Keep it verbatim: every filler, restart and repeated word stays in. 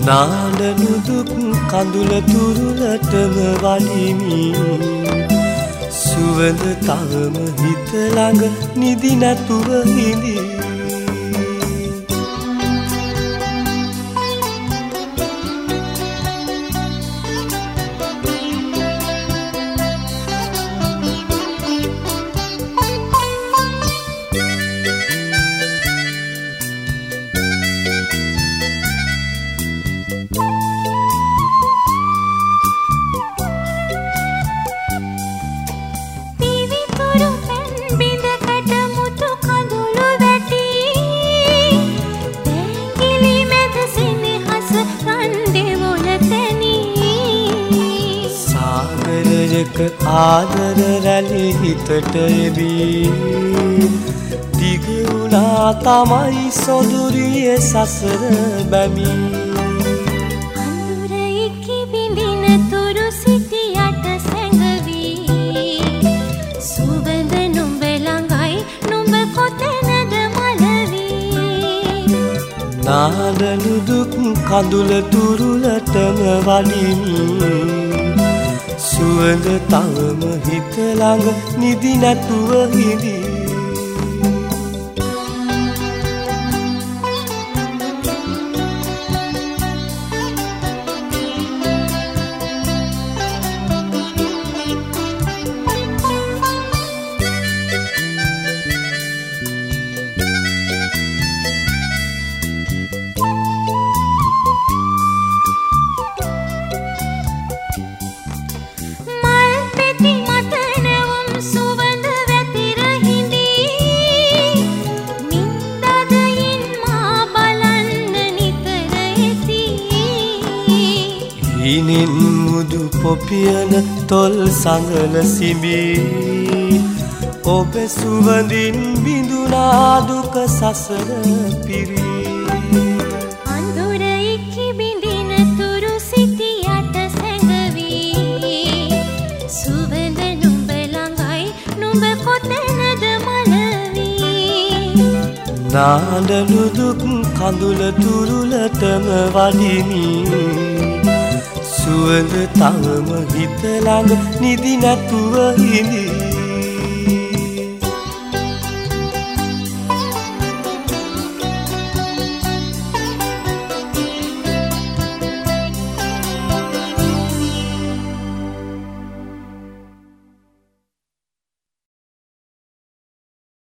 නාඩනු දුක් කඳුල තුරුලටම වඩිමි සුවඳ තවම හිත ළඟ නිදි නැතුව හිඳි ආදර රැලි හිතට එවී දිග වුණා තමයි සොඳුරියේ සසර බැමි අඳුර ඉකි බිඳින තුරු සිටියට සැඟවී සුවඳ නුඹ ළඟයි නුඹ කොතැනද මලවී නාඩනු දුක් කඳුල තුරුලටම වඩිමි සුවඳ තවම හිත ළඟ නිදි නැතුව හිඳි ඉනින් මුදු පොපියන තොල් සඟල සිඹී ඔබ සුවඳින් බිඳුනා දුක සසර පිරී අඳුර ඉකි බිඳින තුරු සිටියට සැඟවී සුවඳ නුඹ ළඟයි නුඹ කොතැනද මලවී නාඩනු දුක් කඳුල තුරුලටම වඩිමි සුවඳ තවම හිත ළඟ නිදි නැතුව හිඳි